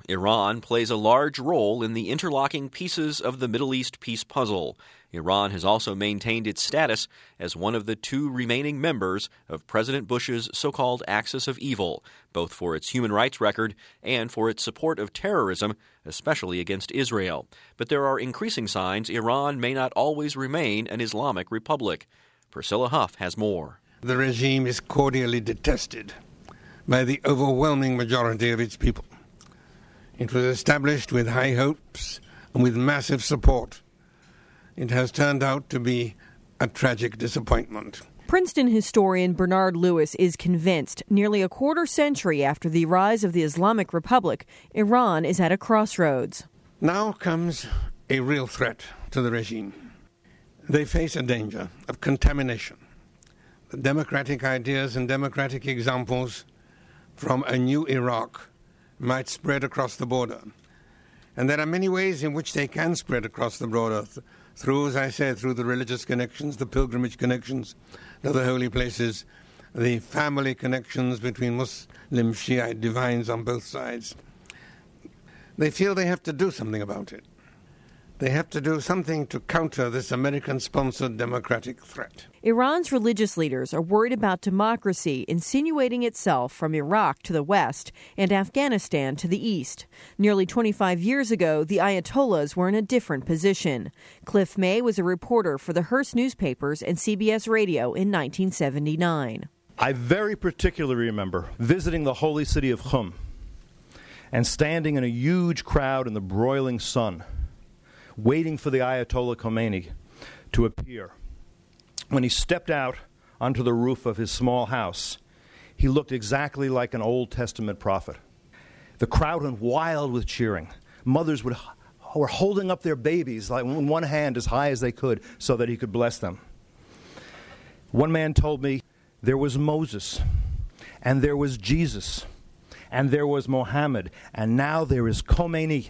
Iran plays a large role in the interlocking pieces of the Middle East peace puzzle. Iran has also maintained its status as one of the two remaining members of President Bush's so-called Axis of Evil, both for its human rights record and for its support of terrorism, especially against Israel. But there are increasing signs Iran may not always remain an Islamic republic. Priscilla Huff has more. The regime is cordially detested by the overwhelming majority of its people. It was established with high hopes and with massive support. It has turned out to be a tragic disappointment. Princeton historian Bernard Lewis is convinced nearly a quarter century after the rise of the Islamic Republic, Iran is at a crossroads. Now comes a real threat to the regime. They face a danger of contamination. The democratic ideas and democratic examples from a new Iraq might spread across the border. And there are many ways in which they can spread across the border, through, as I said, through the religious connections, the pilgrimage connections to the holy places, the family connections between Muslim Shiite divines on both sides. They feel they have to do something about it. They have to do something to counter this American-sponsored democratic threat. Iran's religious leaders are worried about democracy insinuating itself from Iraq to the west and Afghanistan to the east. Nearly 25 years ago, the Ayatollahs were in a different position. Cliff May was a reporter for the Hearst newspapers and CBS Radio in 1979. I very particularly remember visiting the holy city of Qum and standing in a huge crowd in the broiling sun, waiting for the Ayatollah Khomeini to appear. When he stepped out onto the roof of his small house, he looked exactly like an Old Testament prophet. The crowd went wild with cheering. Mothers were holding up their babies like in one hand as high as they could so that he could bless them. One man told me there was Moses, and there was Jesus, and there was Mohammed, and now there is Khomeini.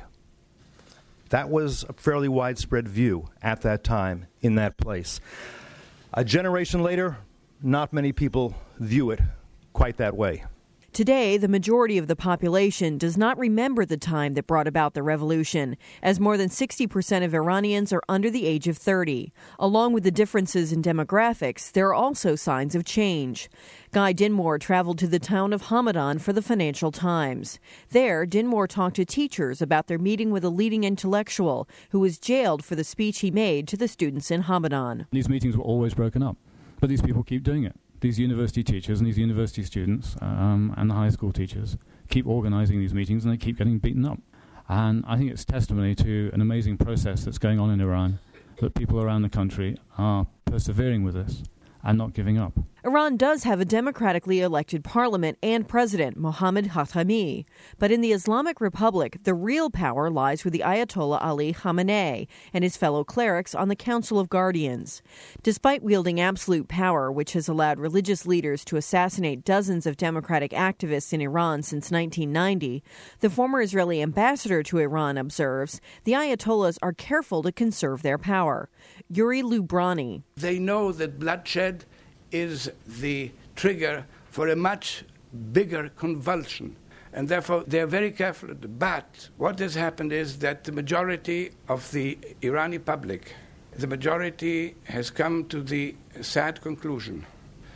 That was a fairly widespread view at that time in that place. A generation later, not many people view it quite that way. Today, the majority of the population does not remember the time that brought about the revolution, as more than 60% of Iranians are under the age of 30. Along with the differences in demographics, there are also signs of change. Guy Dinmore traveled to the town of Hamadan for the Financial Times. There, Dinmore talked to teachers about their meeting with a leading intellectual who was jailed for the speech he made to the students in Hamadan. These meetings were always broken up, but these people keep doing it. These university teachers and these university students and the high school teachers keep organizing these meetings, and they keep getting beaten up. And I think it's testimony to an amazing process that's going on in Iran, that people around the country are persevering with this and not giving up. Iran does have a democratically elected parliament and president, Mohammad Khatami. But in the Islamic Republic, the real power lies with the Ayatollah Ali Khamenei and his fellow clerics on the Council of Guardians. Despite wielding absolute power, which has allowed religious leaders to assassinate dozens of democratic activists in Iran since 1990, the former Israeli ambassador to Iran observes the Ayatollahs are careful to conserve their power. Yuri Lubrani. They know that bloodshed is the trigger for a much bigger convulsion. And therefore, they're very careful. But what has happened is that the majority of the Iranian public, the majority has come to the sad conclusion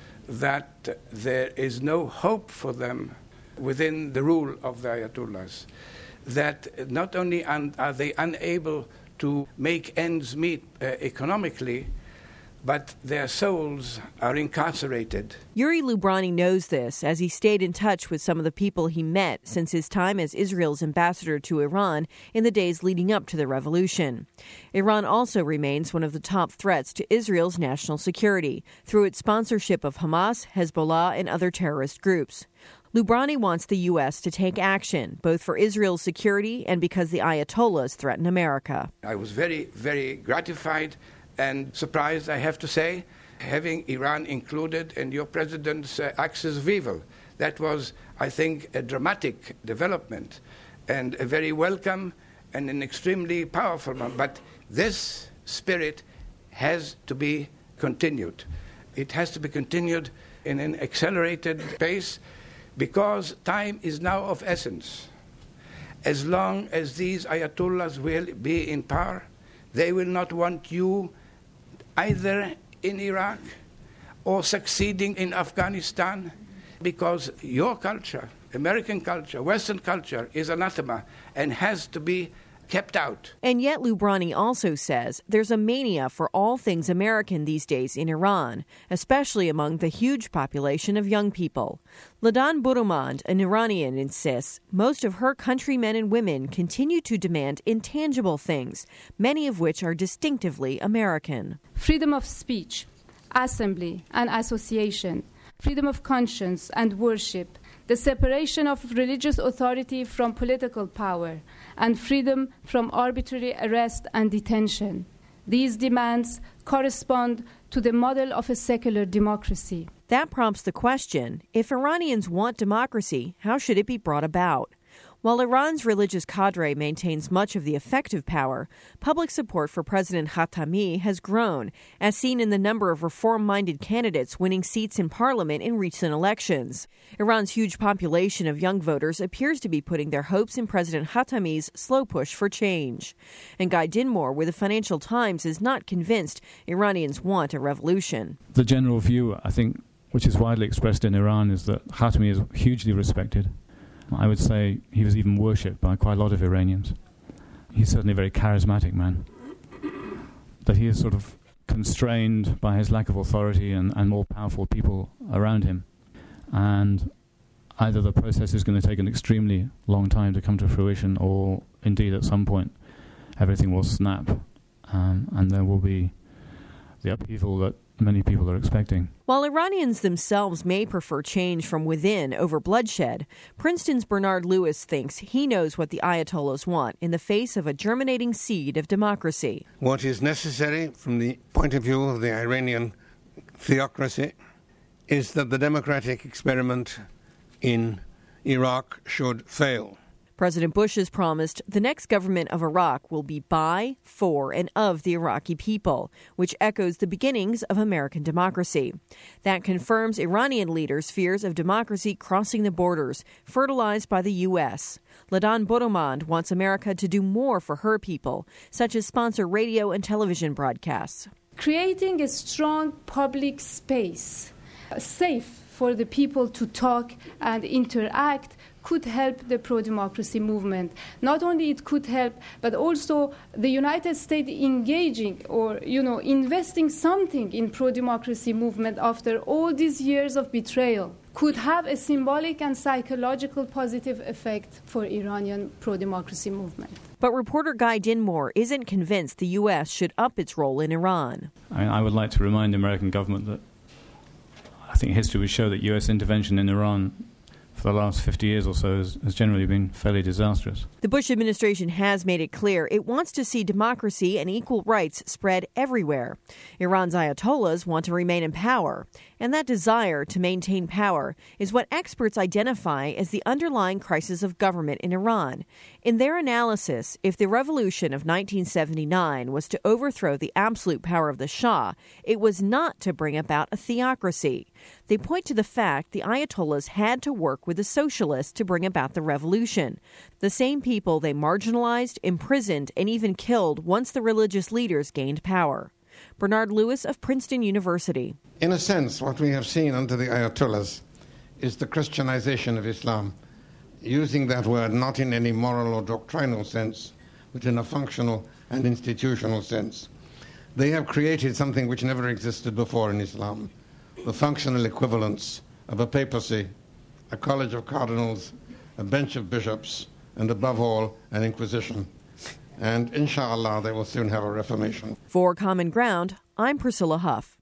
that there is no hope for them within the rule of the Ayatollahs. That not only are they unable to make ends meet economically, but their souls are incarcerated. Yuri Lubrani knows this, as he stayed in touch with some of the people he met since his time as Israel's ambassador to Iran in the days leading up to the revolution. Iran also remains one of the top threats to Israel's national security through its sponsorship of Hamas, Hezbollah, and other terrorist groups. Lubrani wants the U.S. to take action, both for Israel's security and because the Ayatollahs threaten America. I was very, very gratified and surprised, I have to say, having Iran included in your president's Axis of Evil. That was, I think, a dramatic development and a very welcome and an extremely powerful one. But this spirit has to be continued. It has to be continued in an accelerated pace because time is now of essence. as long as these ayatollahs will be in power, they will not want you either in Iraq or succeeding in Afghanistan, because your culture, American culture, Western culture, is anathema and has to be kept out. And yet Loubrani also says there's a mania for all things American these days in Iran, especially among the huge population of young people. Ladan Burumand, an Iranian, insists most of her countrymen and women continue to demand intangible things, many of which are distinctively American. Freedom of speech, assembly and association, freedom of conscience and worship, the separation of religious authority from political power, and freedom from arbitrary arrest and detention. These demands correspond to the model of a secular democracy. That prompts the question, if Iranians want democracy, how should it be brought about? While Iran's religious cadre maintains much of the effective power, public support for President Khatami has grown, as seen in the number of reform-minded candidates winning seats in parliament in recent elections. Iran's huge population of young voters appears to be putting their hopes in President Khatami's slow push for change. And Guy Dinmore with the Financial Times is not convinced Iranians want a revolution. The general view, I think, which is widely expressed in Iran, is that Khatami is hugely respected. I would say he was even worshipped by quite a lot of Iranians. He's certainly a very charismatic man. That he is sort of constrained by his lack of authority and more powerful people around him. And either the process is going to take an extremely long time to come to fruition, or indeed at some point everything will snap and there will be the upheaval that many people are expecting. While Iranians themselves may prefer change from within over bloodshed, Princeton's Bernard Lewis thinks he knows what the Ayatollahs want in the face of a germinating seed of democracy. What is necessary from the point of view of the Iranian theocracy is that the democratic experiment in Iraq should fail. President Bush has promised the next government of Iraq will be by, for, and of the Iraqi people, which echoes the beginnings of American democracy. That confirms Iranian leaders' fears of democracy crossing the borders, fertilized by the U.S. Ladan Burumand wants America to do more for her people, such as sponsor radio and television broadcasts. Creating a strong public space, safe for the people to talk and interact, could help the pro-democracy movement. Not only it could help, but also the United States engaging or, investing something in pro-democracy movement after all these years of betrayal could have a symbolic and psychological positive effect for Iranian pro-democracy movement. But reporter Guy Dinmore isn't convinced the U.S. should up its role in Iran. I would like to remind the American government that I think history would show that U.S. intervention in Iran for the last 50 years or so has generally been fairly disastrous. The Bush administration has made it clear it wants to see democracy and equal rights spread everywhere. Iran's Ayatollahs want to remain in power, and that desire to maintain power is what experts identify as the underlying crisis of government in Iran. In their analysis, if the revolution of 1979 was to overthrow the absolute power of the Shah, it was not to bring about a theocracy. They point to the fact the Ayatollahs had to work with the socialists to bring about the revolution, the same people they marginalized, imprisoned, and even killed once the religious leaders gained power. Bernard Lewis of Princeton University. In a sense, what we have seen under the Ayatollahs is the Christianization of Islam, using that word not in any moral or doctrinal sense, but in a functional and institutional sense. They have created something which never existed before in Islam, the functional equivalence of a papacy, a college of cardinals, a bench of bishops, and above all, an inquisition. And inshallah, they will soon have a reformation. For Common Ground, I'm Priscilla Huff.